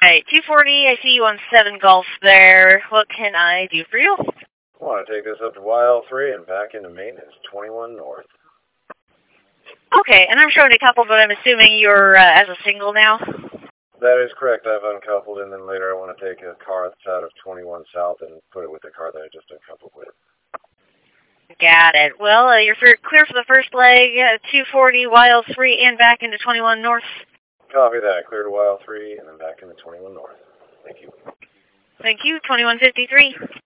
Alright, 240, I see you on 7 Golf there. What can I do for you? I want to take this up to YL3 and back into maintenance, 21 North. Okay, and I'm showing a couple, but I'm assuming you're as a single now? That is correct. I've uncoupled, and then later I want to take a car that's out of 21 South and put it with the car that I just uncoupled with. Got it. Well, you're clear for the first leg, 240, YL3, and back into 21 North. Copy that. Clear to YL3 and then back into 21 North. Thank you. Thank you, 2153.